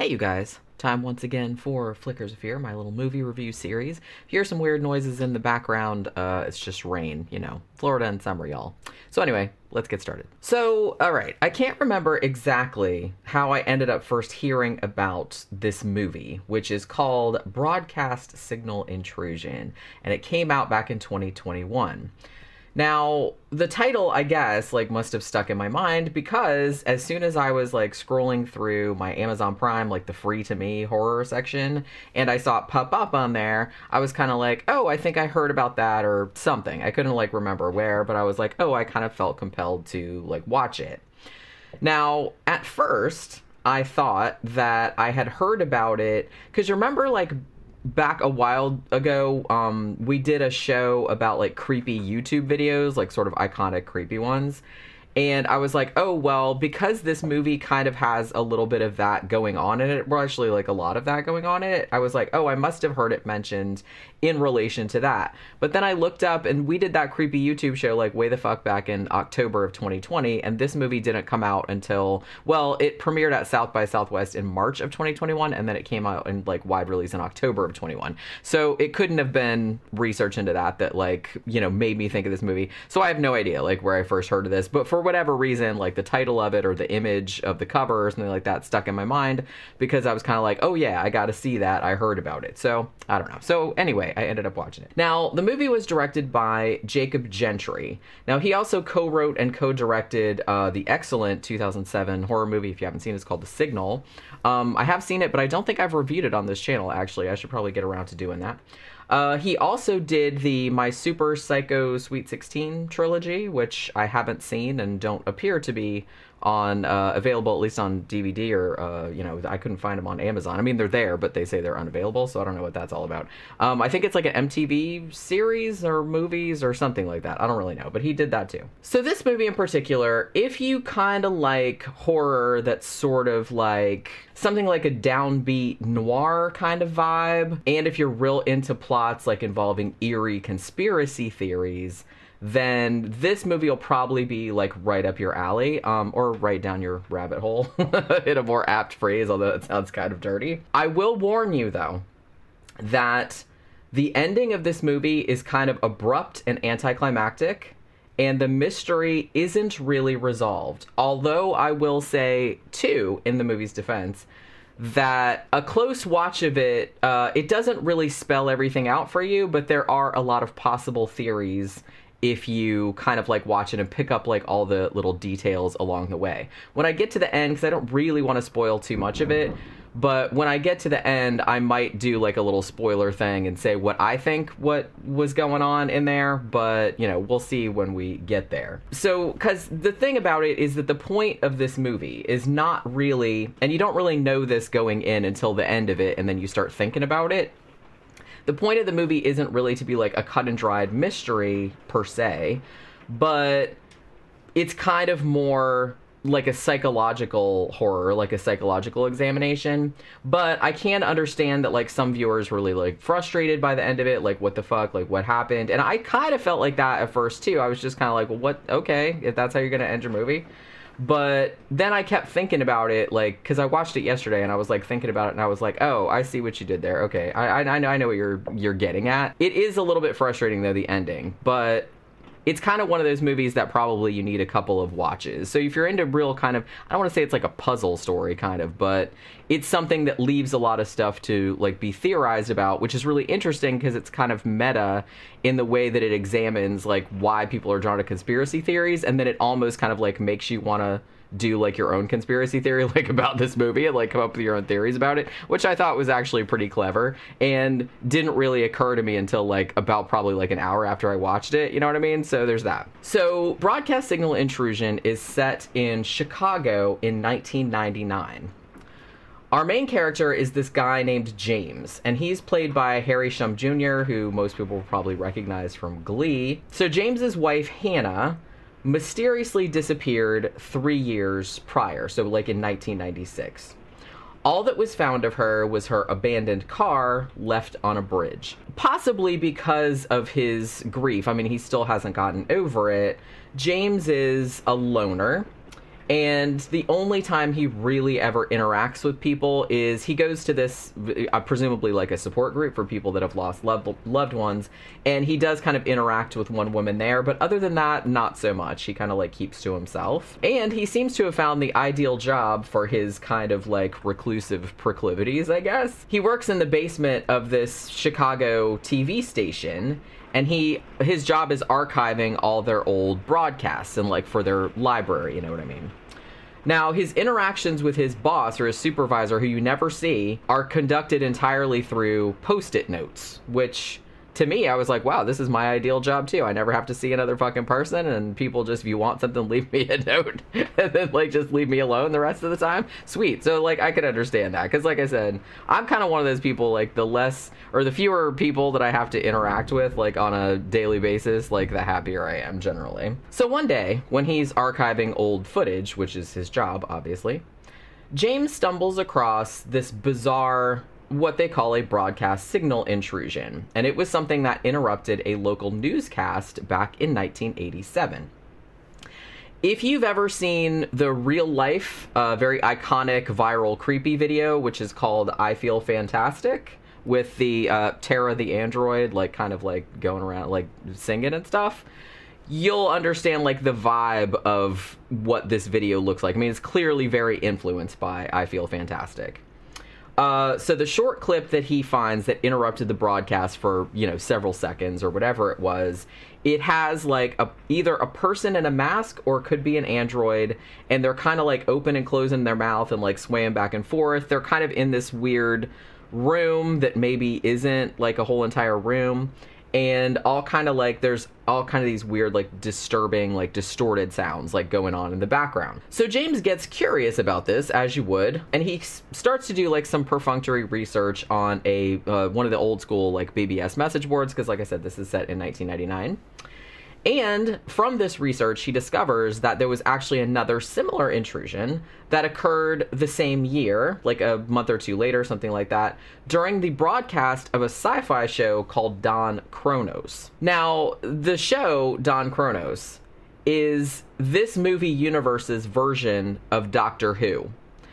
Hey you guys, time once again for Flickers of Fear, my little movie review series. If you hear some weird noises in the background, it's just rain, Florida and summer, y'all. So anyway, let's get started. So, alright, I can't remember exactly how I ended up first hearing about this movie, which is called Broadcast Signal Intrusion, and it came out back in 2021. Now, the title, I guess, must have stuck in my mind because as soon as I was, scrolling through my Amazon Prime, the free-to-me horror section, and I saw it pop up on there, I was kind of like, oh, I think I heard about that or something. I couldn't, remember where, but I was like, oh, I kind of felt compelled to, watch it. Now, at first, I thought that I had heard about it, because you remember, back a while ago, we did a show about creepy YouTube videos, sort of iconic creepy ones. And I was like, oh, well, because this movie kind of has a little bit of that going on in it, well, actually, a lot of that going on in it, I was like, oh, I must have heard it mentioned in relation to that. But then I looked up, and we did that creepy YouTube show, way the fuck back in October of 2020, and this movie didn't come out until, well, it premiered at South by Southwest in March of 2021, and then it came out in, wide release in October of 21. So it couldn't have been research into that, made me think of this movie. So I have no idea, where I first heard of this, but for whatever reason, the title of it or the image of the cover or something like that stuck in my mind because I was kind of like, oh yeah, I gotta see that. I heard about it. So, I don't know. So anyway, I ended up watching it. Now, the movie was directed by Jacob Gentry. Now, he also co-wrote and co-directed the excellent 2007 horror movie, if you haven't seen it, it's called The Signal. I have seen it, but I don't think I've reviewed it on this channel, actually. I should probably get around to doing that. He also did the My Super Psycho Sweet 16 trilogy, which I haven't seen and don't appear to be on available, at least on DVD or, I couldn't find them on Amazon. I mean, they're there, but they say they're unavailable, so I don't know what that's all about. I think it's an MTV series or movies or something like that. I don't really know, but he did that too. So this movie in particular, if you kind of like horror that's sort of something like a downbeat noir kind of vibe, and if you're real into plots involving eerie conspiracy theories, then this movie will probably be right up your alley, or right down your rabbit hole, in a more apt phrase, although it sounds kind of dirty. I will warn you, though, that the ending of this movie is kind of abrupt and anticlimactic, and the mystery isn't really resolved. Although I will say, too, in the movie's defense, that a close watch of it, it doesn't really spell everything out for you, but there are a lot of possible theories if you kind of watch it and pick up all the little details along the way. When I get to the end, because I don't really want to spoil too much of it, but when I get to the end, I might do a little spoiler thing and say what I think what was going on in there, but we'll see when we get there. So, because the thing about it is that the point of this movie is not really, and you don't really know this going in until the end of it, and then you start thinking about it. The point of the movie isn't really to be a cut and dried mystery per se, but it's kind of more a psychological horror, a psychological examination. But I can understand that some viewers were really frustrated by the end of it, what the fuck, what happened. And I kind of felt like that at first too. I was just kind of well, what, okay, if that's how you're gonna end your movie. But then I kept thinking about it, because I watched it yesterday, and I was, thinking about it, and I was like, oh, I see what you did there. Okay, I know what you're getting at. It is a little bit frustrating, though, the ending, but it's kind of one of those movies that probably you need a couple of watches. So if you're into real kind of, I don't want to say it's a puzzle story, kind of, but it's something that leaves a lot of stuff to, be theorized about, which is really interesting because it's kind of meta in the way that it examines, why people are drawn to conspiracy theories, and then it almost kind of, makes you want to do your own conspiracy theory about this movie and come up with your own theories about it, which I thought was actually pretty clever and didn't really occur to me until about probably an hour after I watched it, you know what I mean? So there's that. So Broadcast Signal Intrusion is set in Chicago in 1999. Our main character is this guy named James, and he's played by Harry Shum Jr., who most people will probably recognize from Glee. So James's wife, Hannah, mysteriously disappeared 3 years prior, so in 1996. All that was found of her was her abandoned car left on a bridge. Possibly because of his grief. I mean, he still hasn't gotten over it. James is a loner, And the only time he really ever interacts with people is he goes to this, presumably like a support group for people that have lost loved ones, and he does kind of interact with one woman there, but other than that, not so much. He kind of like keeps to himself. And he seems to have found the ideal job for his kind of like reclusive proclivities, I guess. He works in the basement of this Chicago TV station, and his job is archiving all their old broadcasts and like for their library, you know what I mean? Now, his interactions with his boss or his supervisor, who you never see, are conducted entirely through Post-it notes, which to me, I was like, wow, this is my ideal job too. I never have to see another fucking person, and people just, if you want something, leave me a note and then like just leave me alone the rest of the time. Sweet. So like I could understand that, because like I said, I'm kind of one of those people, like the fewer people that I have to interact with like on a daily basis, like the happier I am generally. So one day when he's archiving old footage, which is his job obviously, James stumbles across this bizarre, what they call a broadcast signal intrusion, and it was something that interrupted a local newscast back in 1987. If you've ever seen the real life, very iconic viral creepy video, which is called I Feel Fantastic, with the Tara the android like kind of like going around like singing and stuff, you'll understand like the vibe of what this video looks like. I mean, it's clearly very influenced by I Feel Fantastic. So the short clip that he finds that interrupted the broadcast for, several seconds or whatever it was, it has like either a person in a mask or it could be an android, and they're kind of like open and closing their mouth and like swaying back and forth. They're kind of in this weird room that maybe isn't like a whole entire room, and there's all kind of these weird, like, disturbing, like, distorted sounds, like, going on in the background. So James gets curious about this, as you would, and he starts to do, like, some perfunctory research on one of the old school, like, BBS message boards, because, like I said, this is set in 1999. And from this research, he discovers that there was actually another similar intrusion that occurred the same year, like a month or two later, something like that, during the broadcast of a sci-fi show called Don Kronos. Now, the show, Don Kronos, is this movie universe's version of Doctor Who.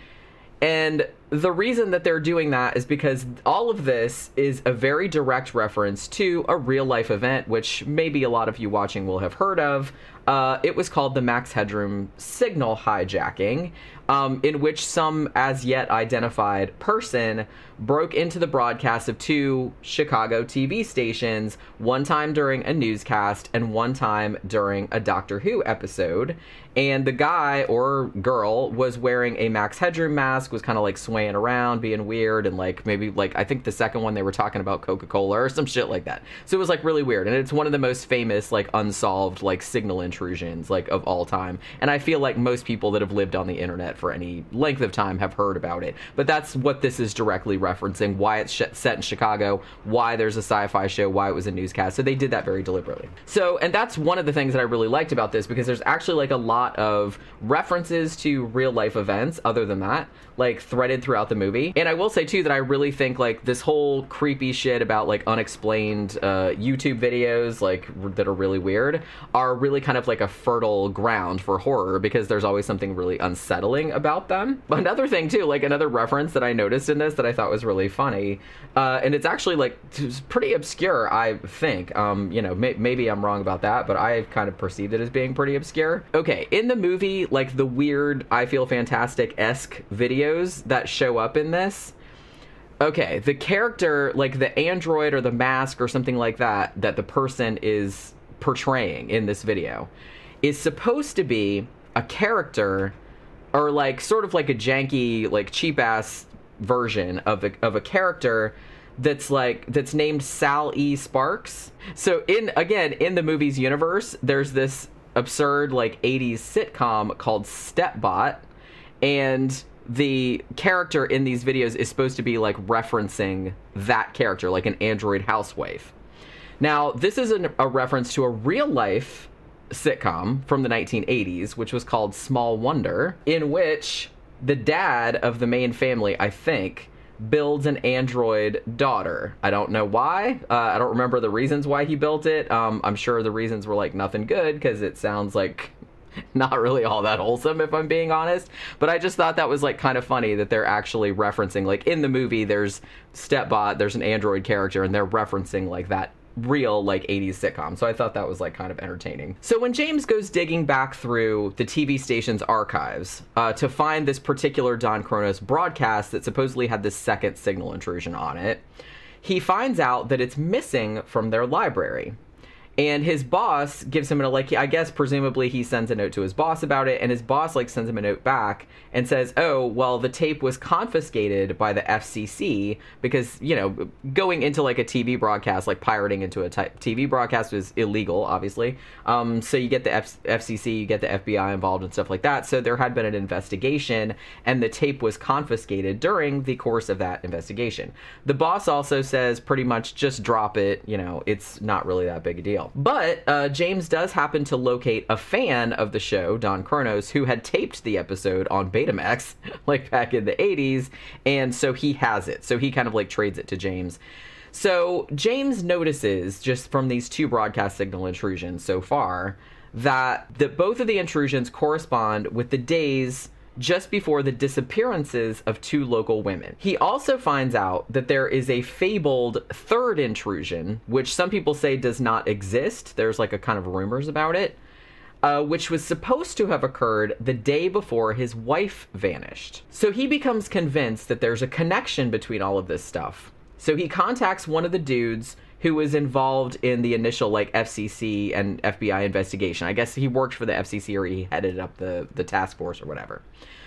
And the reason that they're doing that is because all of this is a very direct reference to a real-life event, which maybe a lot of you watching will have heard of. It was called the Max Headroom signal hijacking, in which some as-yet identified person broke into the broadcast of two Chicago TV stations, one time during a newscast and one time during a Doctor Who episode. And the guy or girl was wearing a Max Headroom mask, was kind of like swaying around, being weird, and like maybe like I think the second one they were talking about Coca-Cola or some shit like that. So it was like really weird, and it's one of the most famous like unsolved like signal intrusions like of all time. And I feel like most people that have lived on the internet for any length of time have heard about it. But that's what this is directly referencing, why it's set in Chicago, why there's a sci-fi show, why it was a newscast. So they did that very deliberately. So, and that's one of the things that I really liked about this, because there's actually like a lot of references to real life events other than that, like threaded throughout the movie. And I will say too that I really think like this whole creepy shit about like unexplained YouTube videos like that are really weird are really kind of like a fertile ground for horror, because there's always something really unsettling about them. But another thing too, like another reference that I noticed in this that I thought was really funny, and it's actually like it's pretty obscure, I think. Maybe I'm wrong about that, but I kind of perceived it as being pretty obscure. Okay, in the movie, like the weird I Feel Fantastic-esque videos that show up in this, okay, the character, like the android or the mask or something like that the person is portraying in this video is supposed to be a character, or like sort of like a janky, like cheap ass version of a character that's named Sal E. Sparks. So in the movie's universe, there's this absurd like 80s sitcom called Stepbot, and the character in these videos is supposed to be like referencing that character, like an android housewife. Now, this is a reference to a real life sitcom from the 1980s, which was called Small Wonder, in which the dad of the main family, I think, builds an android daughter. I don't know why. I don't remember the reasons why he built it. I'm sure the reasons were like nothing good, because it sounds like not really all that wholesome, if I'm being honest. But I just thought that was like kind of funny that they're actually referencing, like in the movie, there's Stepbot, there's an android character, and they're referencing like that real like 80s sitcom. So I thought that was like kind of entertaining. So when James goes digging back through the TV station's archives to find this particular Don Kronos broadcast that supposedly had this second signal intrusion on it, he finds out that it's missing from their library. And his boss gives him I guess presumably he sends a note to his boss about it, and his boss like sends him a note back and says, oh, well, the tape was confiscated by the FCC because, you know, going into like a TV broadcast, like pirating into a TV broadcast is illegal, obviously. So you get the FCC, you get the FBI involved and stuff like that. So there had been an investigation, and the tape was confiscated during the course of that investigation. The boss also says pretty much just drop it, you know, it's not really that big a deal. But James does happen to locate a fan of the show, Don Kronos, who had taped the episode on Betamax, like back in the 80s, and so he has it. So he kind of like trades it to James. So James notices, just from these two broadcast signal intrusions so far, that both of the intrusions correspond with the days just before the disappearances of two local women. He also finds out that there is a fabled third intrusion, which some people say does not exist. There's like a kind of rumors about it, which was supposed to have occurred the day before his wife vanished. So he becomes convinced that there's a connection between all of this stuff. So he contacts one of the dudes who was involved in the initial like FCC and FBI investigation. I guess he worked for the FCC, or he headed up the task force or whatever.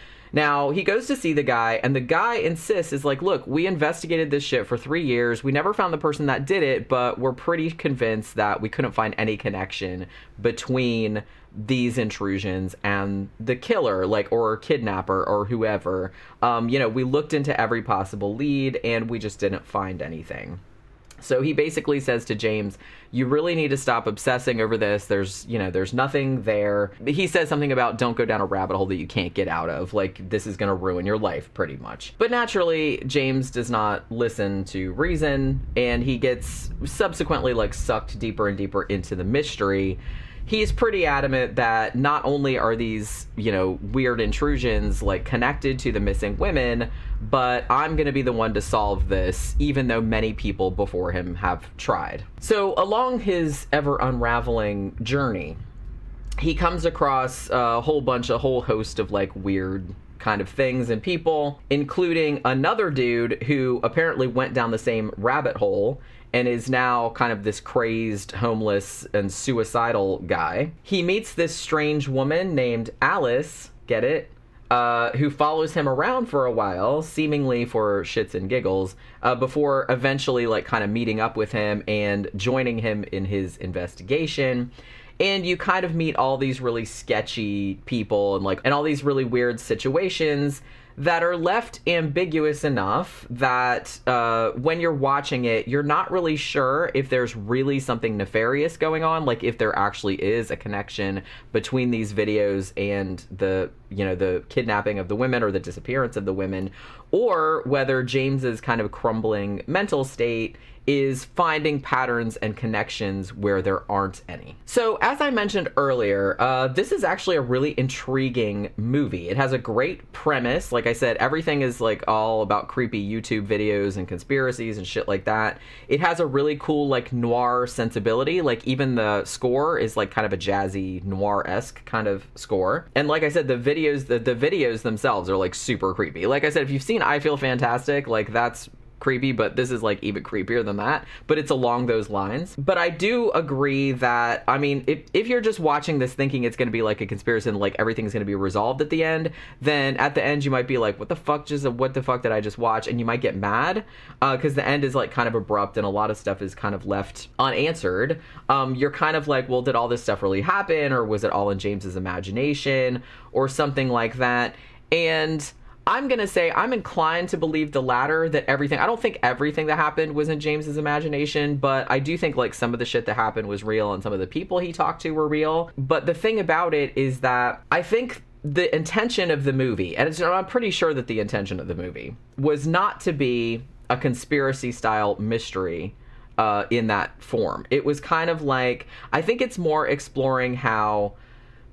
Now, he goes to see the guy, and the guy insists, is like, look, we investigated this shit for 3 years. We never found the person that did it, but we're pretty convinced that we couldn't find any connection between these intrusions and the killer, like, or kidnapper or whoever. You know, we looked into every possible lead, and we just didn't find anything. So he basically says to James, you really need to stop obsessing over this. There's nothing there. He says something about don't go down a rabbit hole that you can't get out of. Like, this is going to ruin your life, pretty much. But naturally, James does not listen to reason, and he gets subsequently, like, sucked deeper and deeper into the mystery. He's pretty adamant that not only are these, you know, weird intrusions, like, connected to the missing women, but I'm going to be the one to solve this, even though many people before him have tried. So along his ever-unraveling journey, he comes across a whole host of, like, weird kind of things and people, including another dude who apparently went down the same rabbit hole and is now kind of this crazed, homeless, and suicidal guy. He meets this strange woman named Alice, get it? Who follows him around for a while, seemingly for shits and giggles, before eventually, like, kind of meeting up with him and joining him in his investigation. And you kind of meet all these really sketchy people and all these really weird situations that are left ambiguous enough that when you're watching it, you're not really sure if there's really something nefarious going on, like if there actually is a connection between these videos and the kidnapping of the women or the disappearance of the women, or whether James's kind of crumbling mental state is finding patterns and connections where there aren't any. So, as I mentioned earlier, this is actually a really intriguing movie. It has a great premise. Like I said, everything is like all about creepy YouTube videos and conspiracies and shit like that. It has a really cool like noir sensibility. Like even the score is like kind of a jazzy noir-esque kind of score. And like I said, the videos themselves are like super creepy. Like I said, if you've seen I Feel Fantastic, like that's creepy, but this is like even creepier than that, but it's along those lines. But I do agree that, I mean, if you're just watching this thinking it's going to be like a conspiracy and like everything's going to be resolved at the end, then at the end you might be like, what the fuck did I just watch? And you might get mad because the end is like kind of abrupt and a lot of stuff is kind of left unanswered. You're kind of like, well, did all this stuff really happen, or was it all in James's imagination or something like that? And I'm going to say I'm inclined to believe the latter, that I don't think everything that happened was in James's imagination, but I do think like some of the shit that happened was real and some of the people he talked to were real. But the thing about it is that I think the intention of the movie, and I'm pretty sure that the intention of the movie was not to be a conspiracy style mystery in that form. It was kind of like, I think it's more exploring how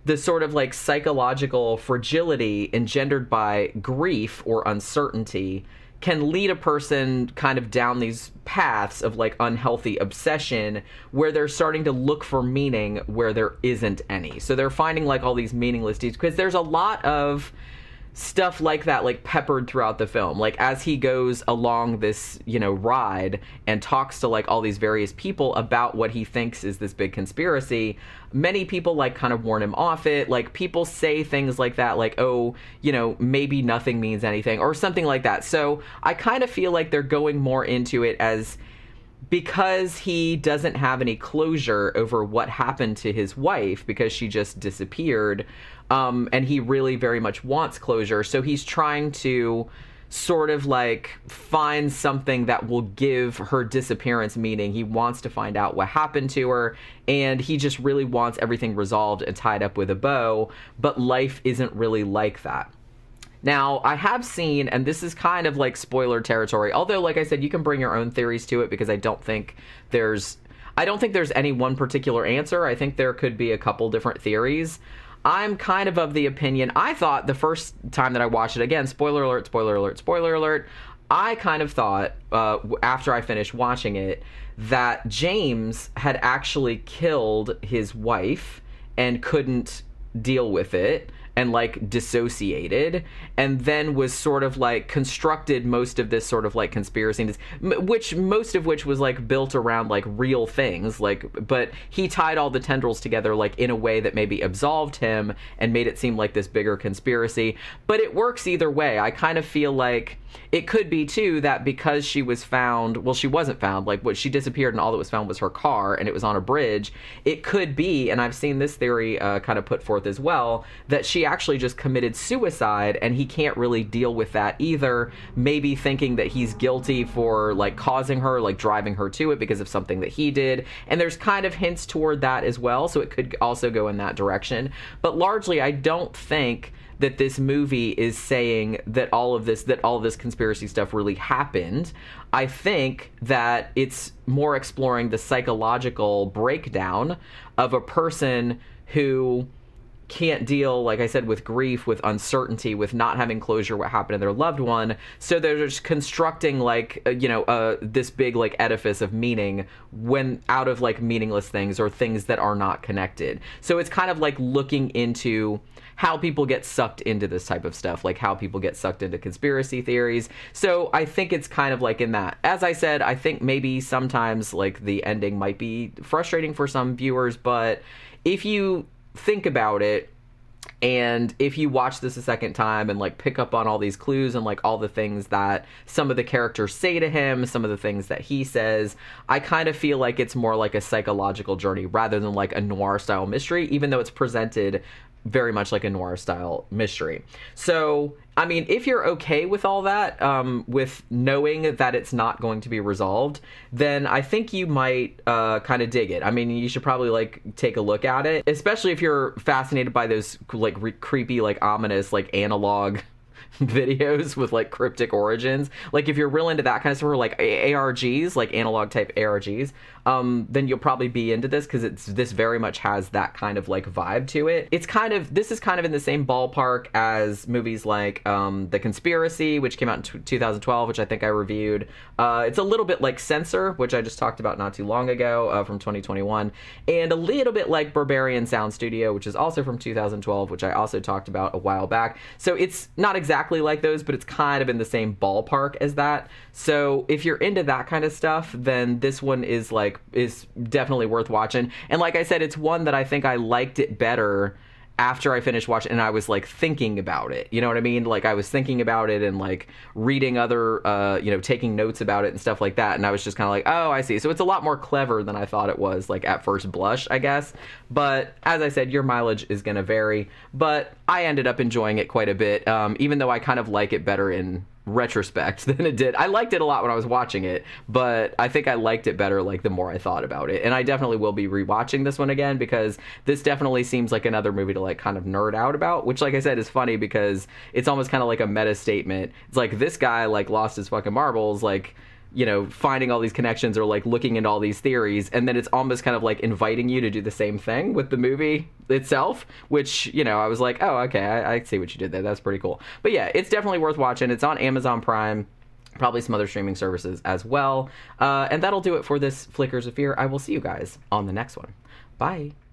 the sort of like psychological fragility engendered by grief or uncertainty can lead a person kind of down these paths of like unhealthy obsession where they're starting to look for meaning where there isn't any. So they're finding like all these meaningless deeds, because there's a lot of stuff like that, like peppered throughout the film. Like as he goes along this, ride and talks to like all these various people about what he thinks is this big conspiracy, many people like kind of warn him off it. Like people say things like that, like, oh, maybe nothing means anything or something like that. So I kind of feel like they're going more into it as, because he doesn't have any closure over what happened to his wife because she just disappeared, and he really very much wants closure. So he's trying to sort of like find something that will give her disappearance meaning. He wants to find out what happened to her, and he just really wants everything resolved and tied up with a bow, but life isn't really like that. Now, I have seen, and this is kind of like spoiler territory, although, like I said, you can bring your own theories to it, because I don't think there's any one particular answer. I think there could be a couple different theories. I'm kind of the opinion, I thought the first time that I watched it, again, spoiler alert, spoiler alert, spoiler alert, I kind of thought, after I finished watching it, that James had actually killed his wife and couldn't deal with it, and like dissociated, and then was sort of like constructed most of this sort of like conspiracy, most of which was like built around like real things, like, but he tied all the tendrils together like in a way that maybe absolved him and made it seem like this bigger conspiracy. But it works either way. I kind of feel like it could be too that because she was found, well, she wasn't found, like what she disappeared and all that was found was her car and it was on a bridge. It could be, and I've seen this theory kind of put forth as well, that she actually just committed suicide and he can't really deal with that either, maybe thinking that he's guilty for like causing her, like driving her to it because of something that he did. And there's kind of hints toward that as well, so it could also go in that direction. But largely, I don't think that this movie is saying that all of this conspiracy stuff really happened. I think that it's more exploring the psychological breakdown of a person who can't deal, like I said, with grief, with uncertainty, with not having closure what happened to their loved one. So they're just constructing like, this big like edifice of meaning when out of like meaningless things or things that are not connected. So it's kind of like looking into how people get sucked into this type of stuff, like how people get sucked into conspiracy theories. So I think it's kind of like in that. As I said, I think maybe sometimes like the ending might be frustrating for some viewers, but if you think about it, and if you watch this a second time and like pick up on all these clues and like all the things that some of the characters say to him, some of the things that he says, I kind of feel like it's more like a psychological journey rather than like a noir style mystery, even though it's presented very much like a noir style mystery. So, I mean, if you're okay with all that, with knowing that it's not going to be resolved, then I think you might kind of dig it. I mean, you should probably like take a look at it, especially if you're fascinated by those like creepy, like ominous, like analog videos with like cryptic origins. Like if you're real into that kind of stuff, or like ARGs, like analog type ARGs, then you'll probably be into this, because this very much has that kind of like vibe to it. This is kind of in the same ballpark as movies like The Conspiracy, which came out in 2012, which I think I reviewed. It's a little bit like Censor, which I just talked about not too long ago, from 2021, and a little bit like Barbarian Sound Studio, which is also from 2012, which I also talked about a while back. So it's not exactly like those, but it's kind of in the same ballpark as that. So if you're into that kind of stuff, then this one is definitely worth watching. And like I said, it's one that I think I liked it better after I finished watching, and I was like thinking about it, you know what I mean? Like I was thinking about it and like reading other, taking notes about it and stuff like that. And I was just kind of like, oh, I see. So it's a lot more clever than I thought it was, like at first blush, I guess. But as I said, your mileage is going to vary, but I ended up enjoying it quite a bit. Even though I kind of like it better in retrospect than it did. I liked it a lot when I was watching it, but I think I liked it better like the more I thought about it. And I definitely will be rewatching this one again, because this definitely seems like another movie to like kind of nerd out about, which like I said is funny because it's almost kind of like a meta statement. It's like this guy like lost his fucking marbles, like finding all these connections or like looking into all these theories, and then it's almost kind of like inviting you to do the same thing with the movie itself, which I was like, oh, okay, I see what you did there. That's pretty cool. But yeah, it's definitely worth watching. It's on Amazon Prime, probably some other streaming services as well. And that'll do it for this Flickers of Fear. I will see you guys on the next one. Bye.